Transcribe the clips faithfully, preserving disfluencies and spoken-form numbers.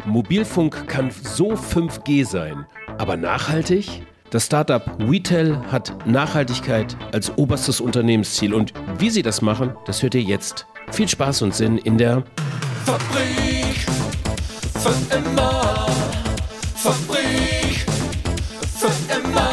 Mobilfunk kann so fünf G sein, aber nachhaltig? Das Startup WeTel hat Nachhaltigkeit als oberstes Unternehmensziel und wie sie das machen, das hört ihr jetzt. Viel Spaß und Sinn in der Fabrik für immer. Fabrik für immer.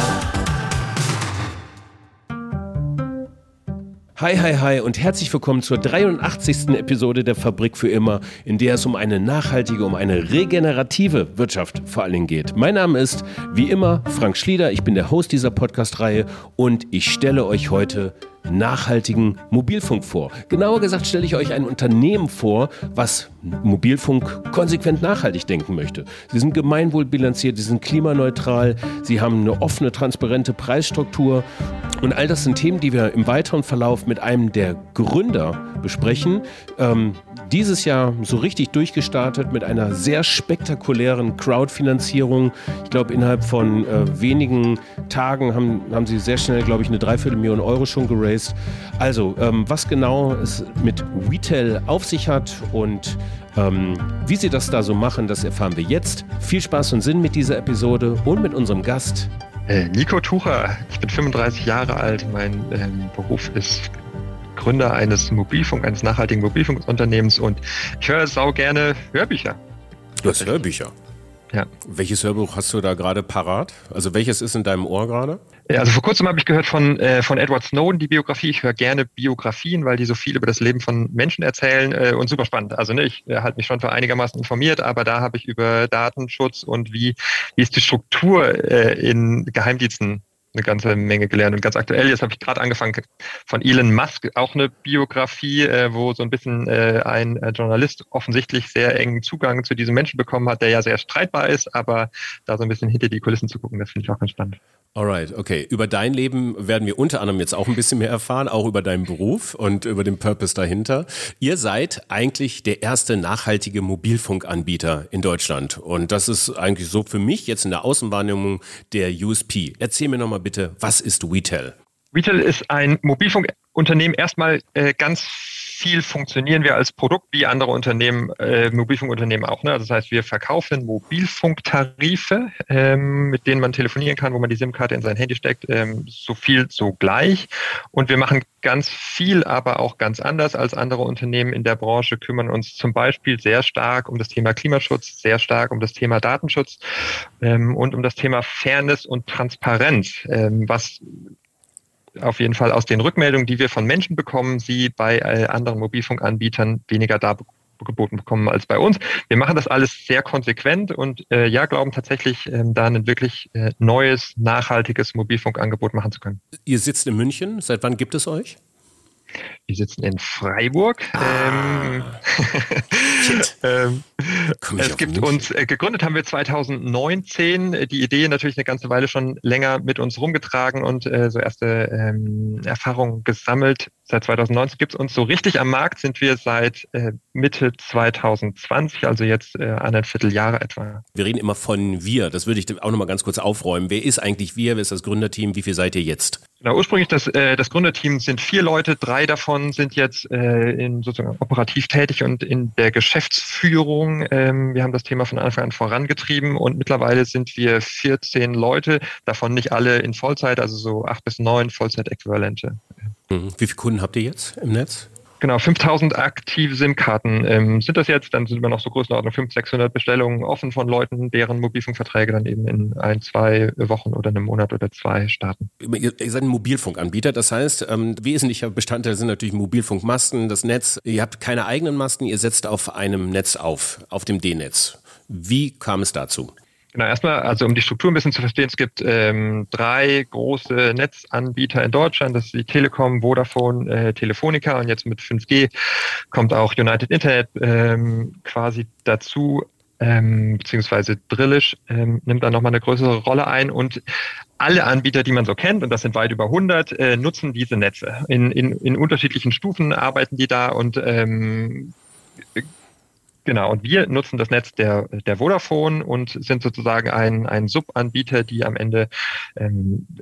Hi, hi, hi und herzlich willkommen zur dreiundachtzigsten Episode der Fabrik für immer, in der es um eine nachhaltige, um eine regenerative Wirtschaft vor allen Dingen geht. Mein Name ist, wie immer, Frank Schlieder, ich bin der Host dieser Podcast-Reihe und ich stelle euch heute nachhaltigen Mobilfunk vor. Genauer gesagt stelle ich euch ein Unternehmen vor, was Mobilfunk konsequent nachhaltig denken möchte. Sie sind gemeinwohlbilanziert, sie sind klimaneutral, sie haben eine offene, transparente Preisstruktur und all das sind Themen, die wir im weiteren Verlauf mit einem der Gründer besprechen. Ähm, dieses Jahr so richtig durchgestartet mit einer sehr spektakulären Crowdfinanzierung. Ich glaube, innerhalb von äh, wenigen Tagen haben, haben sie sehr schnell, glaube ich, eine Dreiviertelmillion Euro schon geraced. Also, ähm, was genau es mit WeTel auf sich hat und ähm, wie sie das da so machen, das erfahren wir jetzt. Viel Spaß und Sinn mit dieser Episode und mit unserem Gast. Äh, Nico Tucher, ich bin fünfunddreißig Jahre alt, mein ähm, Beruf ist Gründer eines Mobilfunk, eines nachhaltigen Mobilfunkunternehmens und ich höre sau gerne Hörbücher. Du hast Hörbücher? Ja. Welches Hörbuch hast du da gerade parat? Also welches ist in deinem Ohr gerade? Also vor kurzem habe ich gehört von, äh, von Edward Snowden, die Biografie. Ich höre gerne Biografien, weil die so viel über das Leben von Menschen erzählen äh, und super spannend. Also ne, ich äh, halte mich schon für einigermaßen informiert, aber da habe ich über Datenschutz und wie, wie ist die Struktur äh, in Geheimdiensten eine ganze Menge gelernt. Und ganz aktuell, jetzt habe ich gerade angefangen von Elon Musk, auch eine Biografie, äh, wo so ein bisschen äh, ein äh, Journalist offensichtlich sehr engen Zugang zu diesem Menschen bekommen hat, der ja sehr streitbar ist, aber da so ein bisschen hinter die Kulissen zu gucken, das finde ich auch ganz spannend. Alright, okay. Über dein Leben werden wir unter anderem jetzt auch ein bisschen mehr erfahren, auch über deinen Beruf und über den Purpose dahinter. Ihr seid eigentlich der erste nachhaltige Mobilfunkanbieter in Deutschland und das ist eigentlich so für mich jetzt in der Außenwahrnehmung der U S P. Erzähl mir nochmal bitte, was ist WeTel? WeTel ist ein Mobilfunkunternehmen. Erstmal äh, ganz viel funktionieren wir als Produkt wie andere Unternehmen, äh, Mobilfunkunternehmen auch. Ne? Also das heißt, wir verkaufen Mobilfunktarife, ähm, mit denen man telefonieren kann, wo man die SIM-Karte in sein Handy steckt, ähm, so viel, so gleich. Und wir machen ganz viel, aber auch ganz anders als andere Unternehmen in der Branche, kümmern uns zum Beispiel sehr stark um das Thema Klimaschutz, sehr stark um das Thema Datenschutz ähm, und um das Thema Fairness und Transparenz, ähm, was auf jeden Fall aus den Rückmeldungen, die wir von Menschen bekommen, sie bei äh, anderen Mobilfunkanbietern weniger dargeboten bekommen als bei uns. Wir machen das alles sehr konsequent und äh, ja, glauben tatsächlich, äh, da ein wirklich äh, neues, nachhaltiges Mobilfunkangebot machen zu können. Ihr sitzt in München. Seit wann gibt es euch? Wir sitzen in Freiburg. Ah, ähm, ähm, es gibt München. uns, äh, gegründet haben wir zweitausendneunzehn, die Idee natürlich eine ganze Weile schon länger mit uns rumgetragen und äh, so erste ähm, Erfahrungen gesammelt. Seit zweitausendneunzehn gibt es uns so richtig am Markt, sind wir seit äh, Mitte zweitausendzwanzig, also jetzt äh, eineinviertel Jahre etwa. Wir reden immer von wir, das würde ich auch nochmal ganz kurz aufräumen. Wer ist eigentlich wir, wer ist das Gründerteam, wie viel seid ihr jetzt? Genau, ursprünglich das, äh, das Gründerteam sind vier Leute, drei davon sind jetzt äh, in sozusagen operativ tätig und in der Geschäftsführung. Ähm, wir haben das Thema von Anfang an vorangetrieben und mittlerweile sind wir vierzehn Leute, davon nicht alle in Vollzeit, also so acht bis neun Vollzeitäquivalente. Wie viele Kunden habt ihr jetzt im Netz? Genau, fünftausend aktive SIM-Karten ähm, sind das jetzt. Dann sind wir noch so Größenordnung fünfhundert, sechshundert Bestellungen offen von Leuten, deren Mobilfunkverträge dann eben in ein, zwei Wochen oder einem Monat oder zwei starten. Ihr, ihr seid ein Mobilfunkanbieter, das heißt, ähm, wesentlicher Bestandteil sind natürlich Mobilfunkmasten, das Netz. Ihr habt keine eigenen Masten, ihr setzt auf einem Netz auf, auf dem D-Netz. Wie kam es dazu? Genau, erstmal, also um die Struktur ein bisschen zu verstehen, es gibt ähm, drei große Netzanbieter in Deutschland, das ist die Telekom, Vodafone, äh, Telefonica und jetzt mit fünf G kommt auch United Internet ähm, quasi dazu, ähm, beziehungsweise Drillisch ähm, nimmt dann nochmal eine größere Rolle ein und alle Anbieter, die man so kennt, und das sind weit über hundert, äh, nutzen diese Netze. In, in, in unterschiedlichen Stufen arbeiten die da und ähm, Genau, und wir nutzen das Netz der, der Vodafone und sind sozusagen ein, ein Subanbieter, die am Ende ähm,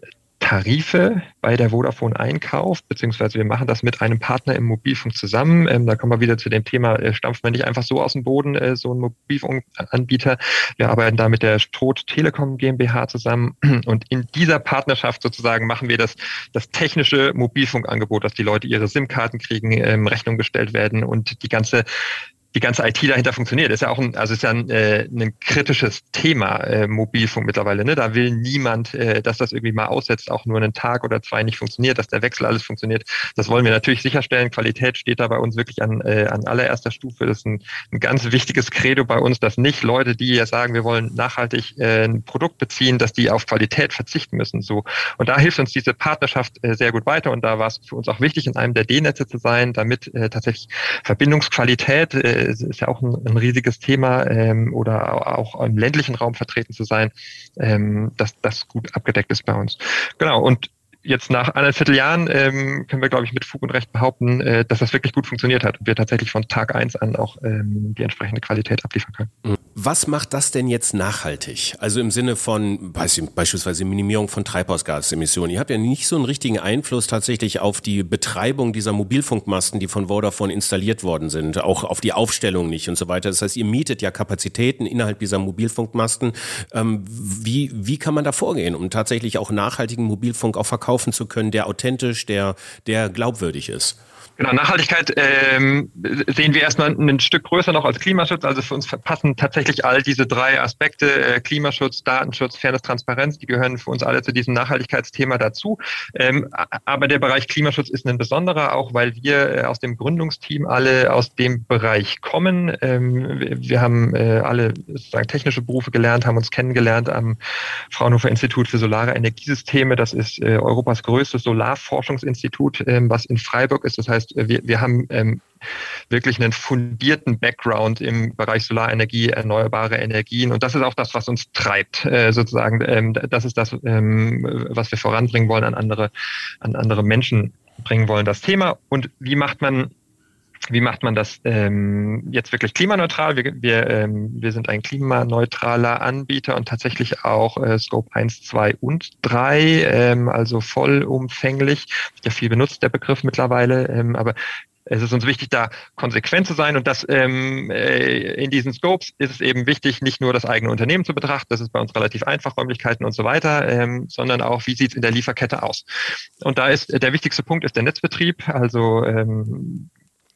Tarife bei der Vodafone einkauft, beziehungsweise wir machen das mit einem Partner im Mobilfunk zusammen. Ähm, da kommen wir wieder zu dem Thema, äh, stampfen wir nicht einfach so aus dem Boden, äh, so ein Mobilfunkanbieter. Wir arbeiten da mit der Stroth Telekom GmbH zusammen und in dieser Partnerschaft sozusagen machen wir das, das technische Mobilfunkangebot, dass die Leute ihre SIM-Karten kriegen, ähm, Rechnung gestellt werden und die ganze die ganze I T dahinter funktioniert. Ist ja auch ein, also ist ja ein, äh, ein kritisches Thema, äh, Mobilfunk mittlerweile. Ne? Da will niemand, äh, dass das irgendwie mal aussetzt, auch nur einen Tag oder zwei nicht funktioniert, dass der Wechsel alles funktioniert. Das wollen wir natürlich sicherstellen. Qualität steht da bei uns wirklich an, äh, an allererster Stufe. Das ist ein, ein ganz wichtiges Credo bei uns, dass nicht Leute, die ja sagen, wir wollen nachhaltig äh, ein Produkt beziehen, dass die auf Qualität verzichten müssen. So. Und da hilft uns diese Partnerschaft äh, sehr gut weiter. Und da war es für uns auch wichtig, in einem der D-Netze zu sein, damit äh, tatsächlich Verbindungsqualität äh, ist ja auch ein, ein riesiges Thema, ähm, oder auch im ländlichen Raum vertreten zu sein, ähm, dass das gut abgedeckt ist bei uns. Genau, und jetzt nach eineinviertel Jahren ähm, können wir, glaube ich, mit Fug und Recht behaupten, äh, dass das wirklich gut funktioniert hat und wir tatsächlich von Tag eins an auch ähm, die entsprechende Qualität abliefern können. Was macht das denn jetzt nachhaltig? Also im Sinne von beispielsweise Minimierung von Treibhausgasemissionen. Ihr habt ja nicht so einen richtigen Einfluss tatsächlich auf die Betreibung dieser Mobilfunkmasten, die von Vodafone installiert worden sind, auch auf die Aufstellung nicht und so weiter. Das heißt, ihr mietet ja Kapazitäten innerhalb dieser Mobilfunkmasten. Ähm, wie, wie kann man da vorgehen, um tatsächlich auch nachhaltigen Mobilfunk auch verkaufen zu können, der authentisch, der, der glaubwürdig ist? Genau, Nachhaltigkeit ähm, sehen wir erstmal ein Stück größer noch als Klimaschutz. Also für uns passen tatsächlich all diese drei Aspekte, äh, Klimaschutz, Datenschutz, Fairness, Transparenz, die gehören für uns alle zu diesem Nachhaltigkeitsthema dazu. Ähm, aber der Bereich Klimaschutz ist ein besonderer, auch weil wir äh, aus dem Gründungsteam alle aus dem Bereich kommen. Ähm, wir haben äh, alle sozusagen technische Berufe gelernt, haben uns kennengelernt am Fraunhofer Institut für Solare Energiesysteme. Das ist äh, Europas größtes Solarforschungsinstitut, ähm, was in Freiburg ist. Das heißt, Wir, wir haben ähm, wirklich einen fundierten Background im Bereich Solarenergie, erneuerbare Energien. Und das ist auch das, was uns treibt, äh, sozusagen. Ähm, das ist das, ähm, was wir voranbringen wollen, an andere, an andere Menschen bringen wollen, das Thema. Und wie macht man Wie macht man das ähm, jetzt wirklich klimaneutral? Wir, wir, ähm, wir sind ein klimaneutraler Anbieter und tatsächlich auch äh, Scope eins, zwei und drei, ähm, also vollumfänglich. Wird ja viel benutzt, der Begriff mittlerweile, ähm, aber es ist uns wichtig, da konsequent zu sein und das ähm, äh, in diesen Scopes ist es eben wichtig, nicht nur das eigene Unternehmen zu betrachten, das ist bei uns relativ einfach, Räumlichkeiten und so weiter, ähm, sondern auch, wie sieht es in der Lieferkette aus? Und da ist der wichtigste Punkt ist der Netzbetrieb, also ähm,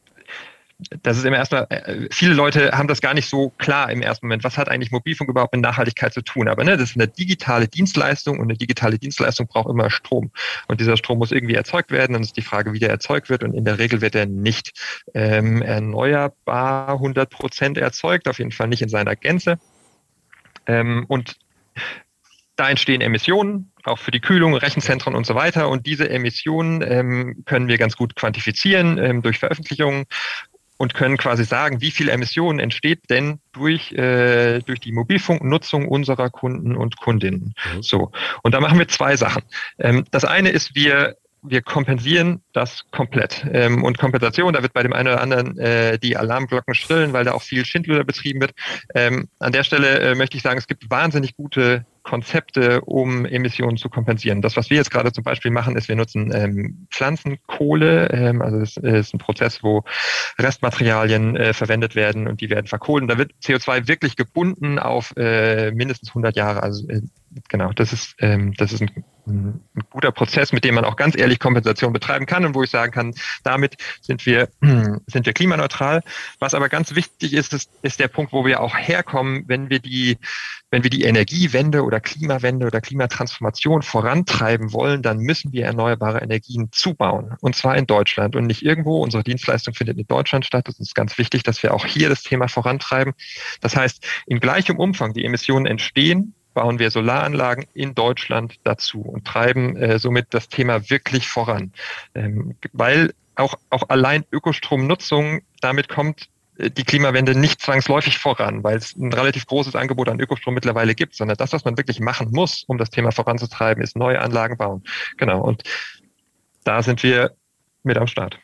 das ist immer erstmal, viele Leute haben das gar nicht so klar im ersten Moment. Was hat eigentlich Mobilfunk überhaupt mit Nachhaltigkeit zu tun? Aber ne, das ist eine digitale Dienstleistung und eine digitale Dienstleistung braucht immer Strom. Und dieser Strom muss irgendwie erzeugt werden. Dann ist die Frage, wie der erzeugt wird. Und in der Regel wird er nicht ähm, erneuerbar hundert Prozent erzeugt, auf jeden Fall nicht in seiner Gänze. Ähm, und da entstehen Emissionen, auch für die Kühlung, Rechenzentren und so weiter. Und diese Emissionen ähm, können wir ganz gut quantifizieren ähm, durch Veröffentlichungen. Und können quasi sagen, wie viel Emissionen entsteht denn durch, äh, durch die Mobilfunknutzung unserer Kunden und Kundinnen. Mhm. So. Und da machen wir zwei Sachen. Ähm, das eine ist, wir wir kompensieren das komplett. Ähm, und Kompensation, da wird bei dem einen oder anderen äh, die Alarmglocken schrillen, weil da auch viel Schindluder betrieben wird. Ähm, an der Stelle äh, möchte ich sagen, es gibt wahnsinnig gute Konzepte, um Emissionen zu kompensieren. Das, was wir jetzt gerade zum Beispiel machen, ist, wir nutzen ähm, Pflanzenkohle. Ähm, also das ist ein Prozess, wo Restmaterialien äh, verwendet werden und die werden verkohlt. Und da wird C O zwei wirklich gebunden auf äh, mindestens hundert Jahre. Also äh, genau, das ist ähm, das ist ein, ein guter Prozess, mit dem man auch ganz ehrlich Kompensation betreiben kann und wo ich sagen kann, damit sind wir sind wir klimaneutral. Was aber ganz wichtig ist, ist, ist der Punkt, wo wir auch herkommen, wenn wir die wenn wir die Energiewende oder Klimawende oder Klimatransformation vorantreiben wollen, dann müssen wir erneuerbare Energien zubauen. Und zwar in Deutschland und nicht irgendwo. Unsere Dienstleistung findet in Deutschland statt. Es ist ganz wichtig, dass wir auch hier das Thema vorantreiben. Das heißt, in gleichem Umfang die Emissionen entstehen, bauen wir Solaranlagen in Deutschland dazu und treiben äh, somit das Thema wirklich voran. Ähm, weil auch, auch allein Ökostromnutzung, damit kommt die Klimawende nicht zwangsläufig voran, weil es ein relativ großes Angebot an Ökostrom mittlerweile gibt, sondern das, was man wirklich machen muss, um das Thema voranzutreiben, ist neue Anlagen bauen. Genau, und da sind wir mit am Start.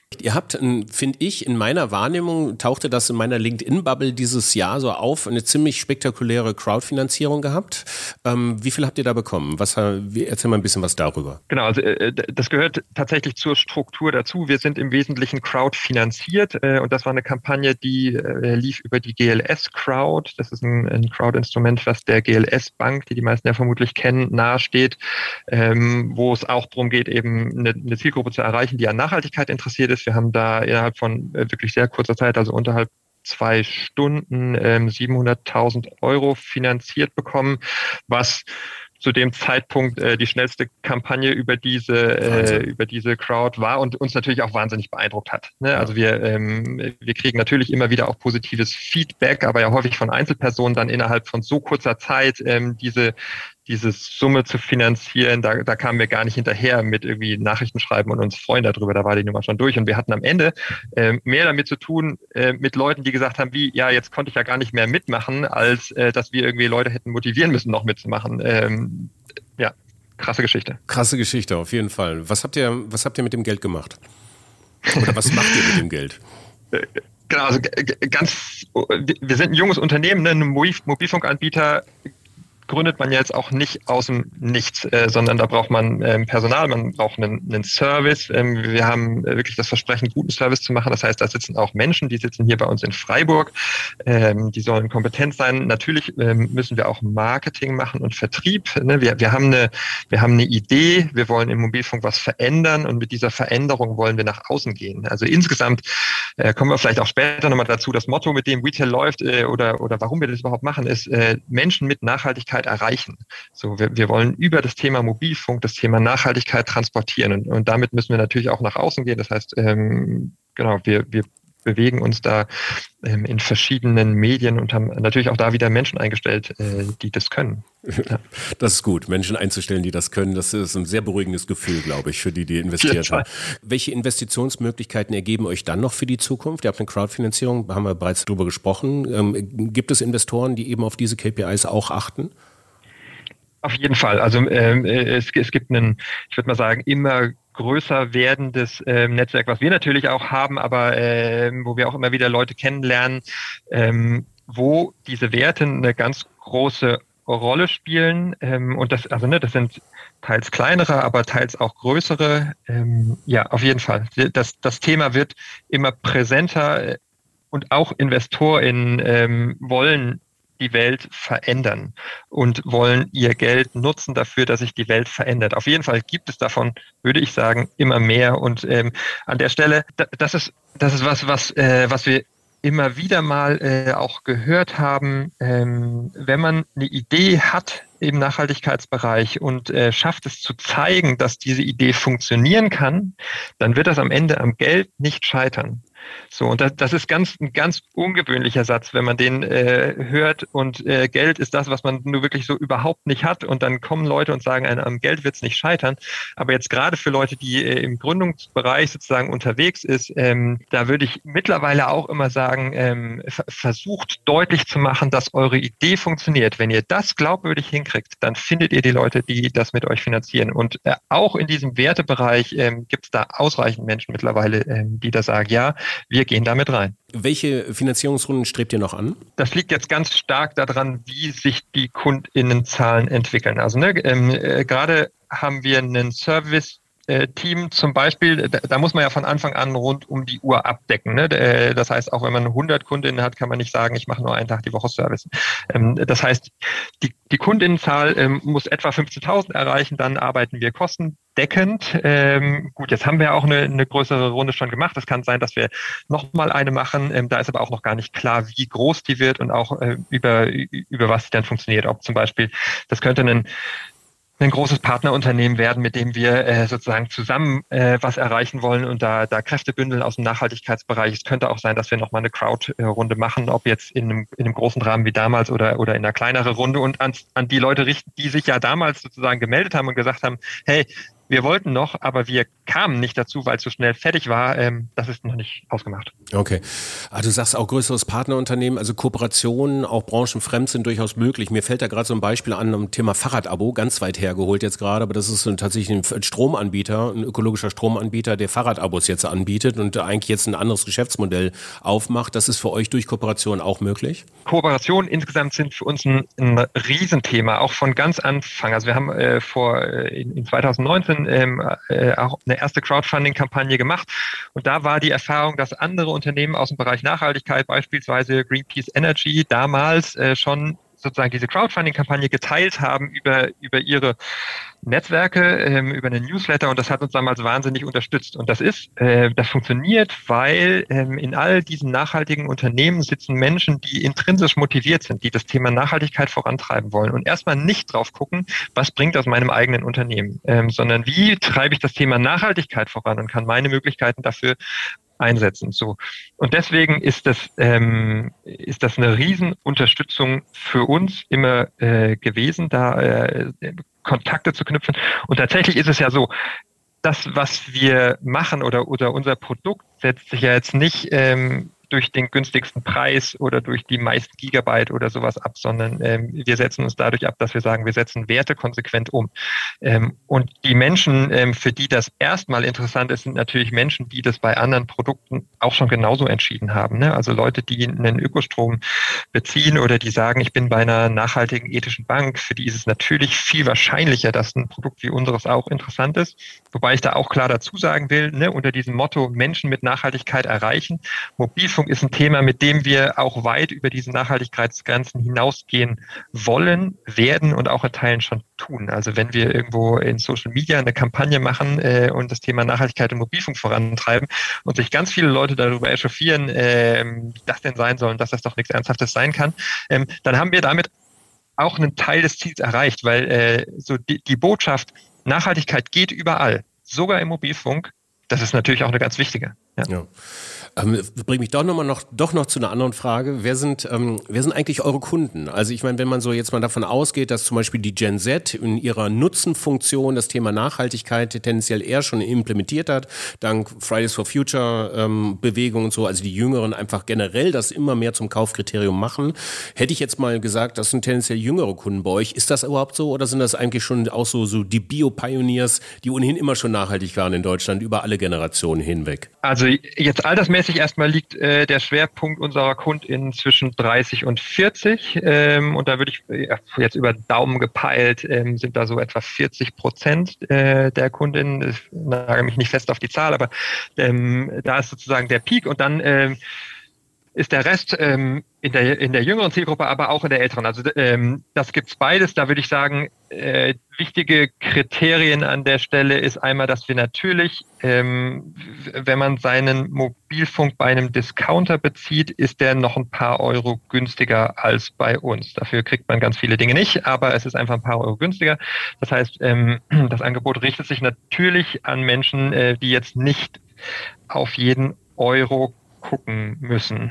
Ihr habt, finde ich, in meiner Wahrnehmung, tauchte das in meiner LinkedIn-Bubble dieses Jahr so auf, eine ziemlich spektakuläre Crowdfinanzierung gehabt. Ähm, wie viel habt ihr da bekommen? Was, erzähl mal ein bisschen was darüber. Genau, also äh, das gehört tatsächlich zur Struktur dazu. Wir sind im Wesentlichen crowdfinanziert äh, und das war eine Kampagne, die äh, lief über die G L S Crowd. Das ist ein, ein Crowd-Instrument, was der G L S Bank, die die meisten ja vermutlich kennen, nahesteht, ähm, wo es auch darum geht, eben eine, eine Zielgruppe zu erreichen, die an Nachhaltigkeit interessiert ist. Wir haben da innerhalb von äh, wirklich sehr kurzer Zeit, also unterhalb zwei Stunden, ähm, siebenhunderttausend Euro finanziert bekommen, was zu dem Zeitpunkt äh, die schnellste Kampagne über diese äh, über diese Crowd war und uns natürlich auch wahnsinnig beeindruckt hat. Ne? Also wir ähm, wir kriegen natürlich immer wieder auch positives Feedback, aber ja häufig von Einzelpersonen dann innerhalb von so kurzer Zeit ähm, diese diese Summe zu finanzieren, da, da kamen wir gar nicht hinterher mit irgendwie Nachrichten schreiben und uns freuen darüber, da war die Nummer schon durch. Und wir hatten am Ende äh, mehr damit zu tun, äh, mit Leuten, die gesagt haben, wie, ja, jetzt konnte ich ja gar nicht mehr mitmachen, als äh, dass wir irgendwie Leute hätten motivieren müssen, noch mitzumachen. Ähm, ja, krasse Geschichte. Krasse Geschichte, auf jeden Fall. Was habt ihr, was habt ihr mit dem Geld gemacht? Oder was macht ihr mit dem Geld? Genau, also ganz, wir sind ein junges Unternehmen, ne, ein Mobilfunkanbieter, gründet man ja jetzt auch nicht aus dem Nichts, äh, sondern da braucht man ähm, Personal, man braucht einen, einen Service. Ähm, wir haben äh, wirklich das Versprechen, guten Service zu machen. Das heißt, da sitzen auch Menschen, die sitzen hier bei uns in Freiburg. Ähm, die sollen kompetent sein. Natürlich ähm, müssen wir auch Marketing machen und Vertrieb. Ne? Wir, wir haben eine, wir haben eine Idee. Wir wollen im Mobilfunk was verändern und mit dieser Veränderung wollen wir nach außen gehen. Also insgesamt äh, kommen wir vielleicht auch später nochmal dazu. Das Motto, mit dem Retail läuft äh, oder oder warum wir das überhaupt machen, ist äh, Menschen mit Nachhaltigkeit erreichen. So, wir, wir wollen über das Thema Mobilfunk das Thema Nachhaltigkeit transportieren und, und damit müssen wir natürlich auch nach außen gehen. Das heißt, ähm, genau, wir, wir bewegen uns da ähm, in verschiedenen Medien und haben natürlich auch da wieder Menschen eingestellt, äh, die das können. Ja. Das ist gut, Menschen einzustellen, die das können. Das ist ein sehr beruhigendes Gefühl, glaube ich, für die, die investiert haben. Welche Investitionsmöglichkeiten ergeben euch dann noch für die Zukunft? Ihr habt eine Crowdfinanzierung, da haben wir bereits drüber gesprochen. Ähm, gibt es Investoren, die eben auf diese K P Is auch achten? Auf jeden Fall. Also ähm, es, es gibt einen, ich würde mal sagen, immer größer werdendes ähm, Netzwerk, was wir natürlich auch haben, aber ähm, wo wir auch immer wieder Leute kennenlernen, ähm, wo diese Werte eine ganz große Rolle spielen. Ähm, und das, also ne, das sind teils kleinere, aber teils auch größere. Ähm, ja, auf jeden Fall. Das, das Thema wird immer präsenter und auch InvestorInnen ähm, wollen die Welt verändern und wollen ihr Geld nutzen dafür, dass sich die Welt verändert. Auf jeden Fall gibt es davon, würde ich sagen, immer mehr. Und ähm, an der Stelle, das ist das ist was, was äh, was wir immer wieder mal äh, auch gehört haben. Ähm, wenn man eine Idee hat im Nachhaltigkeitsbereich und äh, schafft es zu zeigen, dass diese Idee funktionieren kann, dann wird das am Ende am Geld nicht scheitern. So, und das, das ist ganz, ein ganz ungewöhnlicher Satz, wenn man den äh, hört und äh, Geld ist das, was man nur wirklich so überhaupt nicht hat und dann kommen Leute und sagen, am Geld wird es nicht scheitern. Aber jetzt gerade für Leute, die äh, im Gründungsbereich sozusagen unterwegs ist, ähm, da würde ich mittlerweile auch immer sagen, ähm, f- versucht deutlich zu machen, dass eure Idee funktioniert. Wenn ihr das glaubwürdig hinkriegt, dann findet ihr die Leute, die das mit euch finanzieren. Und äh, auch in diesem Wertebereich ähm, gibt es da ausreichend Menschen mittlerweile, ähm, die da sagen, ja, wir gehen damit rein. Welche Finanzierungsrunden strebt ihr noch an? Das liegt jetzt ganz stark daran, wie sich die KundInnenzahlen entwickeln. Also ne, ähm, äh, gerade haben wir einen Service Team zum Beispiel, da, da muss man ja von Anfang an rund um die Uhr abdecken. Ne? Das heißt, auch wenn man hundert Kundinnen hat, kann man nicht sagen, ich mache nur einen Tag die Woche Service. Ähm, das heißt, die, die Kundinnenzahl ähm, muss etwa fünfzehntausend erreichen, dann arbeiten wir kostendeckend. Ähm, gut, jetzt haben wir auch eine, eine größere Runde schon gemacht. Es kann sein, dass wir nochmal eine machen. Ähm, da ist aber auch noch gar nicht klar, wie groß die wird und auch äh, über, über was sie dann funktioniert. Ob zum Beispiel, das könnte ein ein großes Partnerunternehmen werden, mit dem wir äh, sozusagen zusammen äh, was erreichen wollen und da, da Kräfte bündeln aus dem Nachhaltigkeitsbereich. Es könnte auch sein, dass wir nochmal eine Crowd-Runde machen, ob jetzt in einem, in einem großen Rahmen wie damals oder, oder in einer kleineren Runde und an, an die Leute richten, die sich ja damals sozusagen gemeldet haben und gesagt haben, hey, Wir wollten noch, aber wir kamen nicht dazu, weil es so schnell fertig war. Ähm, das ist noch nicht ausgemacht. Okay. Ah, du sagst auch größeres Partnerunternehmen, also Kooperationen, auch branchenfremd sind durchaus möglich. Mir fällt da gerade so ein Beispiel an, am Thema Fahrradabo, ganz weit hergeholt jetzt gerade, aber das ist ein, tatsächlich ein Stromanbieter, ein ökologischer Stromanbieter, der Fahrradabos jetzt anbietet und eigentlich jetzt ein anderes Geschäftsmodell aufmacht. Das ist für euch durch Kooperation auch möglich? Kooperationen insgesamt sind für uns ein, ein Riesenthema, auch von ganz Anfang. Also wir haben äh, vor äh, in, in zwanzig neunzehn ähm, äh, auch eine erste Crowdfunding-Kampagne gemacht und da war die Erfahrung, dass andere Unternehmen aus dem Bereich Nachhaltigkeit, beispielsweise Greenpeace Energy, damals äh, schon sozusagen diese Crowdfunding-Kampagne geteilt haben über, über ihre Netzwerke, ähm, über einen Newsletter und das hat uns damals wahnsinnig unterstützt. Und das ist, äh, das funktioniert, weil ähm, in all diesen nachhaltigen Unternehmen sitzen Menschen, die intrinsisch motiviert sind, die das Thema Nachhaltigkeit vorantreiben wollen und erstmal nicht drauf gucken, was bringt aus meinem eigenen Unternehmen, ähm, sondern wie treibe ich das Thema Nachhaltigkeit voran und kann meine Möglichkeiten dafür einsetzen. So. Und deswegen ist das, ähm, ist das eine Riesenunterstützung für uns immer äh, gewesen, da äh, Kontakte zu knüpfen. Und tatsächlich ist es ja so, das, was wir machen oder, oder unser Produkt setzt sich ja jetzt nicht ähm, durch den günstigsten Preis oder durch die meisten Gigabyte oder sowas ab, sondern ähm, wir setzen uns dadurch ab, dass wir sagen, wir setzen Werte konsequent um. Ähm, und die Menschen, ähm, für die das erstmal interessant ist, sind natürlich Menschen, die das bei anderen Produkten auch schon genauso entschieden haben. Ne? Also Leute, die einen Ökostrom beziehen oder die sagen, ich bin bei einer nachhaltigen ethischen Bank, für die ist es natürlich viel wahrscheinlicher, dass ein Produkt wie unseres auch interessant ist. Wobei ich da auch klar dazu sagen will, ne, unter diesem Motto Menschen mit Nachhaltigkeit erreichen, Mobilfunk ist ein Thema, mit dem wir auch weit über diese Nachhaltigkeitsgrenzen hinausgehen wollen, werden und auch in Teilen schon tun. Also wenn wir irgendwo in Social Media eine Kampagne machen äh, und das Thema Nachhaltigkeit und Mobilfunk vorantreiben und sich ganz viele Leute darüber echauffieren, äh, wie das denn sein soll und dass das doch nichts Ernsthaftes sein kann, ähm, dann haben wir damit auch einen Teil des Ziels erreicht, weil äh, so die, die Botschaft, Nachhaltigkeit geht überall, sogar im Mobilfunk, das ist natürlich auch eine ganz wichtige. Ja. Ja. Ähm, bringt mich doch noch mal noch doch noch zu einer anderen Frage. Wer sind ähm, wer sind eigentlich eure Kunden? Also ich meine, wenn man so jetzt mal davon ausgeht, dass zum Beispiel die Gen Z in ihrer Nutzenfunktion das Thema Nachhaltigkeit tendenziell eher schon implementiert hat, dank Fridays for Future ähm, Bewegung und so, also die Jüngeren einfach generell das immer mehr zum Kaufkriterium machen, hätte ich jetzt mal gesagt, das sind tendenziell jüngere Kunden bei euch. Ist das überhaupt so oder sind das eigentlich schon auch so so die Bio-Pioneers, die ohnehin immer schon nachhaltig waren in Deutschland über alle Generationen hinweg? Also jetzt altersmäßig erstmal liegt äh, der Schwerpunkt unserer KundInnen zwischen dreißig und vierzig ähm, und da würde ich äh, jetzt über Daumen gepeilt, ähm, sind da so etwa vierzig Prozent äh, der KundInnen. Ich nagel mich nicht fest auf die Zahl, aber ähm, da ist sozusagen der Peak und dann ähm, ist der Rest ähm, in der in der jüngeren Zielgruppe, aber auch in der älteren. Also ähm, das gibt's beides. Da würde ich sagen, äh, wichtige Kriterien an der Stelle ist einmal, dass wir natürlich, ähm, wenn man seinen Mobilfunk bei einem Discounter bezieht, ist der noch ein paar Euro günstiger als bei uns. Dafür kriegt man ganz viele Dinge nicht, aber es ist einfach ein paar Euro günstiger. Das heißt, ähm, das Angebot richtet sich natürlich an Menschen, äh, die jetzt nicht auf jeden Euro gucken müssen.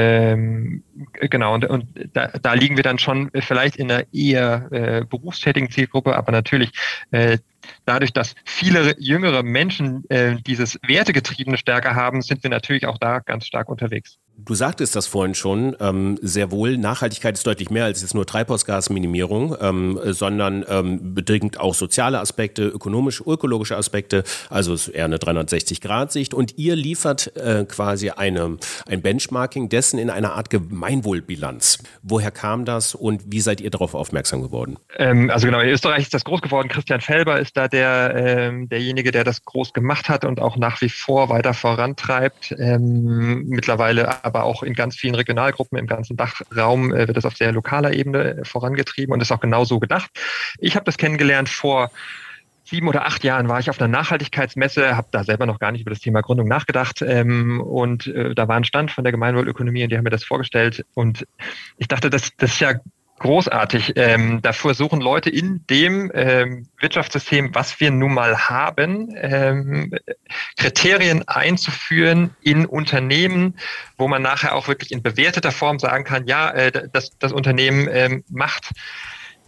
Ähm, genau, und, und da, da liegen wir dann schon vielleicht in einer eher äh, berufstätigen Zielgruppe, aber natürlich äh, dadurch, dass viele jüngere Menschen äh, dieses Wertegetriebene stärker haben, sind wir natürlich auch da ganz stark unterwegs. Du sagtest das vorhin schon, ähm, sehr wohl, Nachhaltigkeit ist deutlich mehr als jetzt nur Treibhausgasminimierung, ähm, sondern ähm, bedingt auch soziale Aspekte, ökonomische, ökologische Aspekte, also es ist eher eine dreihundertsechzig Grad Sicht und ihr liefert äh, quasi eine, ein Benchmarking dessen in einer Art Gemeinwohlbilanz. Woher kam das und wie seid ihr darauf aufmerksam geworden? Ähm, also genau, in Österreich ist das groß geworden, Christian Felber ist da der ähm, derjenige, der das groß gemacht hat und auch nach wie vor weiter vorantreibt, ähm, mittlerweile aber auch in ganz vielen Regionalgruppen im ganzen Dachraum äh, wird das auf sehr lokaler Ebene äh, vorangetrieben und ist auch genau so gedacht. Ich habe das kennengelernt vor sieben oder acht Jahren war ich auf einer Nachhaltigkeitsmesse, habe da selber noch gar nicht über das Thema Gründung nachgedacht ähm, und äh, da war ein Stand von der Gemeinwohlökonomie und die haben mir das vorgestellt und ich dachte, das, das ist ja großartig. Ähm, da versuchen Leute in dem ähm, Wirtschaftssystem, was wir nun mal haben, ähm, Kriterien einzuführen in Unternehmen, wo man nachher auch wirklich in bewerteter Form sagen kann, ja, äh, das, das Unternehmen ähm, macht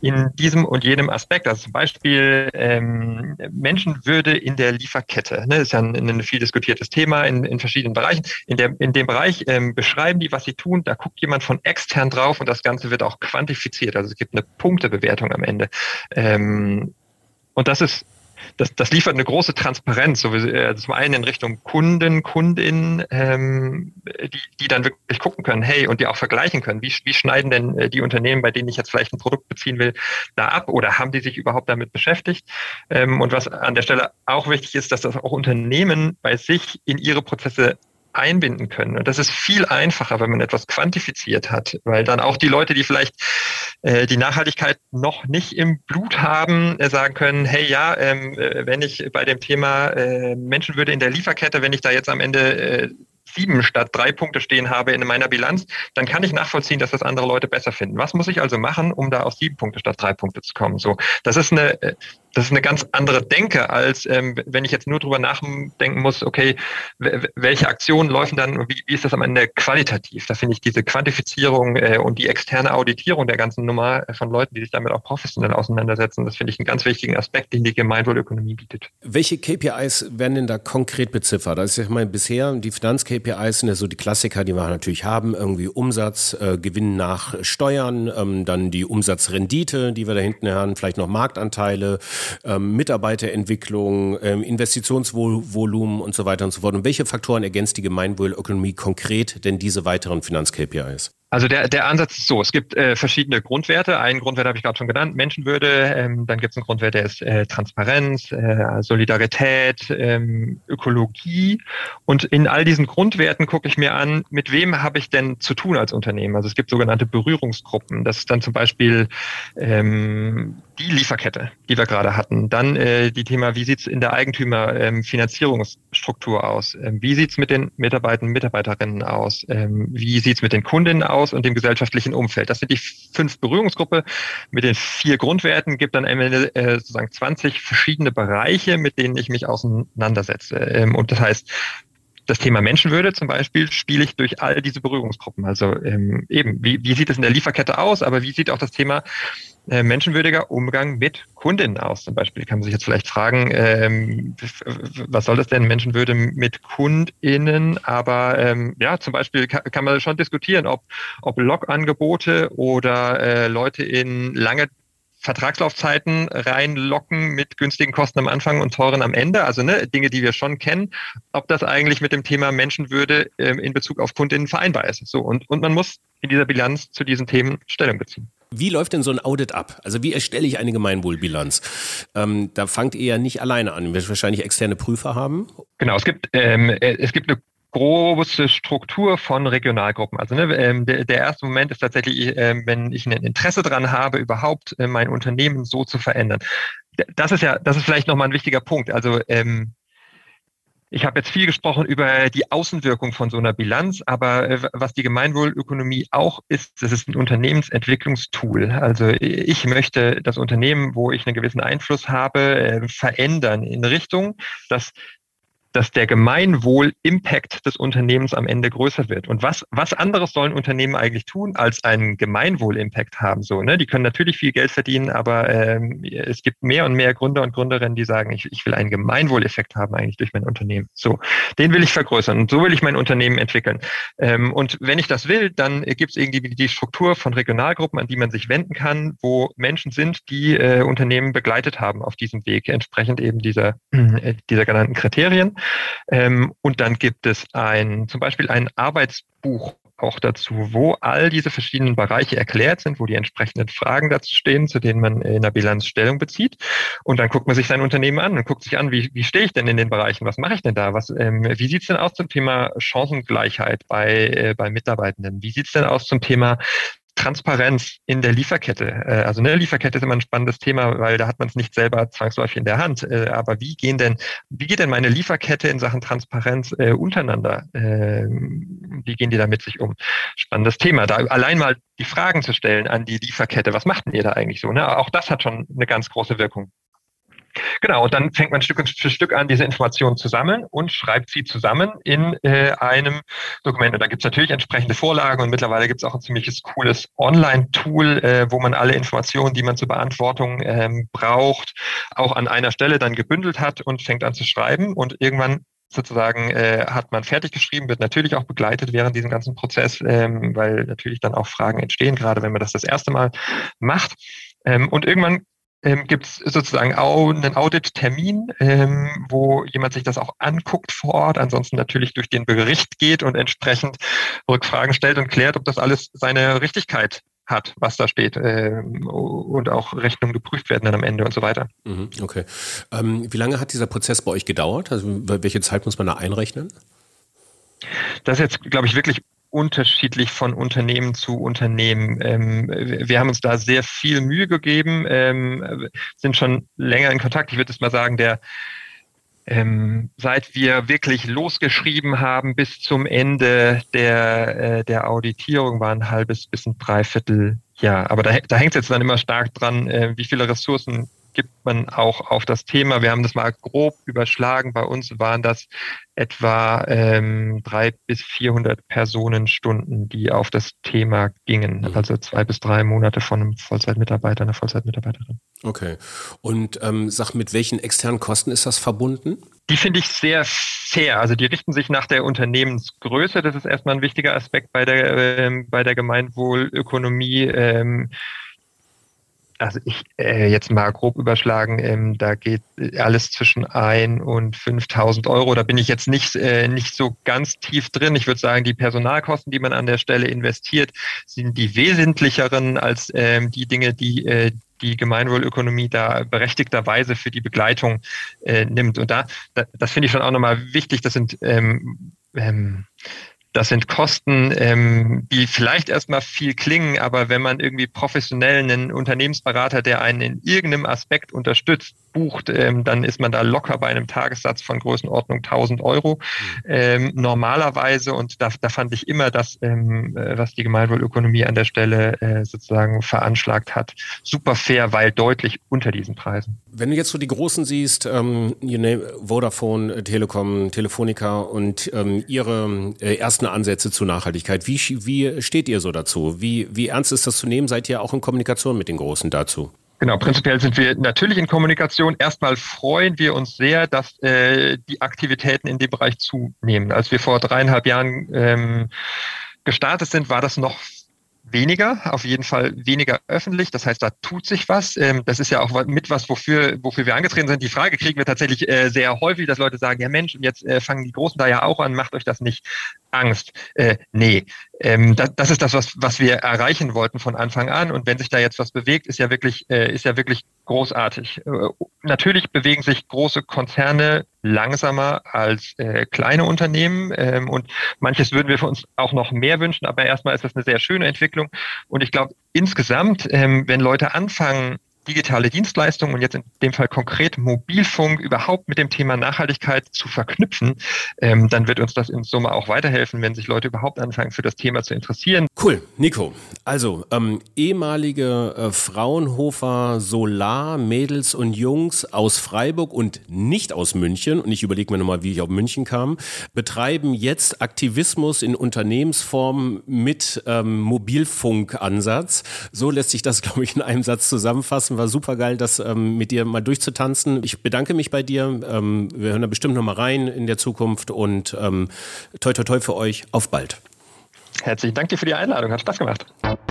in diesem und jenem Aspekt. Also zum Beispiel ähm, Menschenwürde in der Lieferkette. Ne? Das ist ja ein, ein viel diskutiertes Thema in, in verschiedenen Bereichen. In, der, in dem Bereich ähm, beschreiben die, was sie tun. Da guckt jemand von extern drauf und das Ganze wird auch quantifiziert. Also es gibt eine Punktebewertung am Ende. Ähm, und das ist Das, das liefert eine große Transparenz, so wie, äh, zum einen in Richtung Kunden, Kundinnen, ähm, die, die dann wirklich gucken können, hey, und die auch vergleichen können, wie, wie schneiden denn äh, die Unternehmen, bei denen ich jetzt vielleicht ein Produkt beziehen will, da ab oder haben die sich überhaupt damit beschäftigt? Ähm, und was an der Stelle auch wichtig ist, dass das auch Unternehmen bei sich in ihre Prozesse einbinden können. Und das ist viel einfacher, wenn man etwas quantifiziert hat, weil dann auch die Leute, die vielleicht äh, die Nachhaltigkeit noch nicht im Blut haben, äh, sagen können, hey, ja, ähm, wenn ich bei dem Thema äh, Menschenwürde in der Lieferkette, wenn ich da jetzt am Ende äh, sieben statt drei Punkte stehen habe in meiner Bilanz, dann kann ich nachvollziehen, dass das andere Leute besser finden. Was muss ich also machen, um da auf sieben Punkte statt drei Punkte zu kommen? So, das ist eine, das ist eine ganz andere Denke, als ähm, wenn ich jetzt nur drüber nachdenken muss, okay, w- welche Aktionen laufen dann, wie, wie ist das am Ende qualitativ? Da finde ich diese Quantifizierung äh, und die externe Auditierung der ganzen Nummer von Leuten, die sich damit auch professionell auseinandersetzen, das finde ich einen ganz wichtigen Aspekt, den die Gemeinwohlökonomie bietet. Welche K P Is werden denn da konkret beziffert? Also ich meine, bisher die Finanz-K P Is sind ja so die Klassiker, die wir natürlich haben, irgendwie Umsatz, äh, Gewinn nach Steuern, ähm, dann die Umsatzrendite, die wir da hinten haben, vielleicht noch Marktanteile, ähm, Mitarbeiterentwicklung, ähm, Investitionsvolumen und so weiter und so fort. Und welche Faktoren ergänzt die Gemeinwohlökonomie konkret denn diese weiteren Finanz-K P Is? Also der, der Ansatz ist so, es gibt äh, verschiedene Grundwerte. Einen Grundwert habe ich gerade schon genannt, Menschenwürde. Ähm, dann gibt es einen Grundwert, der ist äh, Transparenz, äh, Solidarität, ähm, Ökologie. Und in all diesen Grundwerten gucke ich mir an, mit wem habe ich denn zu tun als Unternehmen? Also es gibt sogenannte Berührungsgruppen. Das ist dann zum Beispiel ähm, die Lieferkette, die wir gerade hatten. Dann äh, die Thema, wie sieht es in der Eigentümer-Finanzierungsstruktur ähm, aus? Ähm, wie sieht es mit den Mitarbeitern und Mitarbeiterinnen aus? Ähm, wie sieht es mit den Kundinnen aus und dem gesellschaftlichen Umfeld? Das sind die fünf Berührungsgruppen. Mit den vier Grundwerten gibt dann am Ende äh, sozusagen zwanzig verschiedene Bereiche, mit denen ich mich auseinandersetze. Ähm, und das heißt, das Thema Menschenwürde zum Beispiel spiele ich durch all diese Berührungsgruppen. Also ähm, eben, wie, wie sieht es in der Lieferkette aus, aber wie sieht auch das Thema äh, menschenwürdiger Umgang mit Kundinnen aus? Zum Beispiel kann man sich jetzt vielleicht fragen, ähm, was soll das denn, Menschenwürde mit KundInnen? Aber ähm, ja, zum Beispiel kann, kann man schon diskutieren, ob, ob Log-Angebote oder äh, Leute in lange Vertragslaufzeiten reinlocken mit günstigen Kosten am Anfang und teuren am Ende, also ne, Dinge, die wir schon kennen, ob das eigentlich mit dem Thema Menschenwürde ähm, in Bezug auf KundInnen vereinbar ist. So, und, und man muss in dieser Bilanz zu diesen Themen Stellung beziehen. Wie läuft denn so ein Audit ab? Also wie erstelle ich eine Gemeinwohlbilanz? Ähm, da fangt ihr ja nicht alleine an. Ihr werdet wahrscheinlich externe Prüfer haben. Genau, es gibt, ähm, es gibt eine große Struktur von Regionalgruppen. Also ne, ähm, der, der erste Moment ist tatsächlich, ähm, wenn ich ein Interesse daran habe, überhaupt äh, mein Unternehmen so zu verändern. Das ist ja, das ist vielleicht nochmal ein wichtiger Punkt. Also ähm, ich habe jetzt viel gesprochen über die Außenwirkung von so einer Bilanz, aber äh, was die Gemeinwohlökonomie auch ist, das ist ein Unternehmensentwicklungstool. Also ich möchte das Unternehmen, wo ich einen gewissen Einfluss habe, äh, verändern in Richtung, dass dass der Gemeinwohl-Impact des Unternehmens am Ende größer wird. Und was, was anderes sollen Unternehmen eigentlich tun, als einen Gemeinwohl-Impact haben? So, ne? Die können natürlich viel Geld verdienen, aber ähm, es gibt mehr und mehr Gründer und Gründerinnen, die sagen, ich, ich will einen Gemeinwohl-Effekt haben eigentlich durch mein Unternehmen. So, den will ich vergrößern und so will ich mein Unternehmen entwickeln. Ähm, und wenn ich das will, dann gibt es irgendwie die Struktur von Regionalgruppen, an die man sich wenden kann, wo Menschen sind, die äh, Unternehmen begleitet haben auf diesem Weg, entsprechend eben dieser, äh, dieser genannten Kriterien. Ähm, und dann gibt es ein, zum Beispiel ein Arbeitsbuch auch dazu, wo all diese verschiedenen Bereiche erklärt sind, wo die entsprechenden Fragen dazu stehen, zu denen man in der Bilanz Stellung bezieht. Und dann guckt man sich sein Unternehmen an und guckt sich an, wie, wie stehe ich denn in den Bereichen? Was mache ich denn da? Was, ähm, wie sieht es denn aus zum Thema Chancengleichheit bei, äh, bei Mitarbeitenden? Wie sieht es denn aus zum Thema Transparenz in der Lieferkette? Also eine Lieferkette ist immer ein spannendes Thema, weil da hat man es nicht selber zwangsläufig in der Hand. Aber wie gehen denn, wie geht denn meine Lieferkette in Sachen Transparenz äh, untereinander? Äh, wie gehen die da mit sich um? Spannendes Thema. Da allein mal die Fragen zu stellen an die Lieferkette. Was macht denn ihr da eigentlich so? Ne? Auch das hat schon eine ganz große Wirkung. Genau, und dann fängt man Stück für Stück an, diese Informationen zu sammeln und schreibt sie zusammen in äh, einem Dokument. Und da gibt es natürlich entsprechende Vorlagen und mittlerweile gibt es auch ein ziemliches cooles Online-Tool, äh, wo man alle Informationen, die man zur Beantwortung ähm, braucht, auch an einer Stelle dann gebündelt hat und fängt an zu schreiben. Und irgendwann sozusagen äh, hat man fertig geschrieben, wird natürlich auch begleitet während diesem ganzen Prozess, ähm, weil natürlich dann auch Fragen entstehen, gerade wenn man das das erste Mal macht. Ähm, und irgendwann ähm, gibt es sozusagen auch einen Audit-Termin, ähm, wo jemand sich das auch anguckt vor Ort, ansonsten natürlich durch den Bericht geht und entsprechend Rückfragen stellt und klärt, ob das alles seine Richtigkeit hat, was da steht, ähm, und auch Rechnungen geprüft werden dann am Ende und so weiter. Okay. Ähm, wie lange hat dieser Prozess bei euch gedauert? Also welche Zeit muss man da einrechnen? Das ist jetzt, glaube ich, wirklich unterschiedlich von Unternehmen zu Unternehmen. Ähm, wir haben uns da sehr viel Mühe gegeben, ähm, sind schon länger in Kontakt. Ich würde jetzt mal sagen, der Ähm, seit wir wirklich losgeschrieben haben bis zum Ende der, äh, der Auditierung war ein halbes bis ein Dreivierteljahr. Aber da, da hängt es jetzt dann immer stark dran, äh, wie viele Ressourcen gibt man auch auf das Thema. Wir haben das mal grob überschlagen. Bei uns waren das etwa ähm, drei bis vierhundert Personenstunden, die auf das Thema gingen. Mhm. Also zwei bis drei Monate von einem Vollzeitmitarbeiter, einer Vollzeitmitarbeiterin. Okay. Und ähm, sag, mit welchen externen Kosten ist das verbunden? Die finde ich sehr fair. Also die richten sich nach der Unternehmensgröße. Das ist erstmal ein wichtiger Aspekt bei der, ähm, bei der Gemeinwohlökonomie. Ähm, Also ich äh, jetzt mal grob überschlagen, ähm, da geht alles zwischen ein und fünftausend Euro. Da bin ich jetzt nicht äh, nicht so ganz tief drin. Ich würde sagen, die Personalkosten, die man an der Stelle investiert, sind die wesentlicheren als ähm, die Dinge, die äh, die Gemeinwohlökonomie da berechtigterweise für die Begleitung äh, nimmt. Und da, da das finde ich schon auch nochmal wichtig. Das sind ähm, ähm, Das sind Kosten, ähm, die vielleicht erstmal viel klingen, aber wenn man irgendwie professionell einen Unternehmensberater, der einen in irgendeinem Aspekt unterstützt, bucht, ähm, dann ist man da locker bei einem Tagessatz von Größenordnung tausend Euro ähm, normalerweise. Und da, da fand ich immer das, ähm, was die Gemeinwohlökonomie an der Stelle äh, sozusagen veranschlagt hat, super fair, weil deutlich unter diesen Preisen. Wenn du jetzt so die Großen siehst, ähm, you name, Vodafone, Telekom, Telefonica und ähm, ihre äh, ersten Ansätze zur Nachhaltigkeit, wie, wie steht ihr so dazu? Wie, wie ernst ist das zu nehmen? Seid ihr auch in Kommunikation mit den Großen dazu? Genau, prinzipiell sind wir natürlich in Kommunikation. Erstmal freuen wir uns sehr, dass äh, die Aktivitäten in dem Bereich zunehmen. Als wir vor dreieinhalb Jahren ähm, gestartet sind, war das noch weniger, auf jeden Fall weniger öffentlich. Das heißt, da tut sich was. Ähm, das ist ja auch mit was, wofür, wofür wir angetreten sind. Die Frage kriegen wir tatsächlich äh, sehr häufig, dass Leute sagen, ja Mensch, jetzt äh, fangen die Großen da ja auch an, macht euch das nicht Angst. Äh, nee, ähm, das, das ist das, was, was wir erreichen wollten von Anfang an. Und wenn sich da jetzt was bewegt, ist ja wirklich, äh, ist ja wirklich großartig. Äh, natürlich bewegen sich große Konzerne langsamer als äh, kleine Unternehmen. Ähm, und manches würden wir für uns auch noch mehr wünschen. Aber erstmal ist das eine sehr schöne Entwicklung. Und ich glaube, insgesamt, ähm, wenn Leute anfangen, digitale Dienstleistungen und jetzt in dem Fall konkret Mobilfunk überhaupt mit dem Thema Nachhaltigkeit zu verknüpfen, ähm, dann wird uns das in Summe auch weiterhelfen, wenn sich Leute überhaupt anfangen, für das Thema zu interessieren. Cool, Nico. Also ähm, ehemalige äh, Fraunhofer Solar-Mädels und Jungs aus Freiburg und nicht aus München, und ich überlege mir nochmal, wie ich auf München kam, betreiben jetzt Aktivismus in Unternehmensform mit ähm, Mobilfunkansatz. So lässt sich das, glaube ich, in einem Satz zusammenfassen. War super geil, das ähm, mit dir mal durchzutanzen. Ich bedanke mich bei dir. Ähm, wir hören da bestimmt noch mal rein in der Zukunft und ähm, toi toi toi für euch. Auf bald. Herzlichen Dank dir für die Einladung. Hat Spaß gemacht.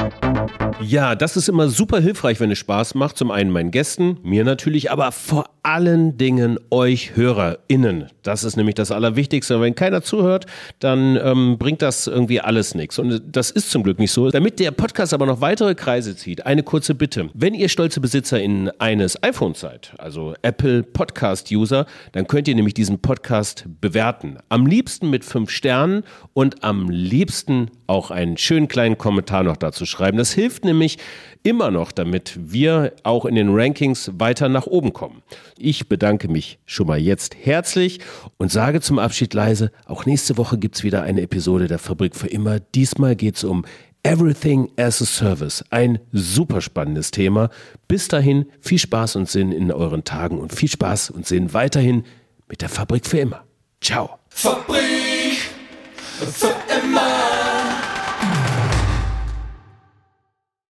Ja, das ist immer super hilfreich, wenn es Spaß macht. Zum einen meinen Gästen, mir natürlich, aber vor allen Dingen euch HörerInnen. Das ist nämlich das Allerwichtigste. Wenn keiner zuhört, dann ähm, bringt das irgendwie alles nichts. Und das ist zum Glück nicht so. Damit der Podcast aber noch weitere Kreise zieht, eine kurze Bitte. Wenn ihr stolze BesitzerInnen eines iPhones seid, also Apple Podcast-User, dann könnt ihr nämlich diesen Podcast bewerten. Am liebsten mit fünf Sternen und am liebsten auch einen schönen kleinen Kommentar noch dazu schreiben. Das hilft nämlich immer noch, damit wir auch in den Rankings weiter nach oben kommen. Ich bedanke mich schon mal jetzt herzlich und sage zum Abschied leise, auch nächste Woche gibt es wieder eine Episode der Fabrik für immer. Diesmal geht es um Everything as a Service. Ein super spannendes Thema. Bis dahin viel Spaß und Sinn in euren Tagen und viel Spaß und Sinn weiterhin mit der Fabrik für immer. Ciao. Fabrik für immer.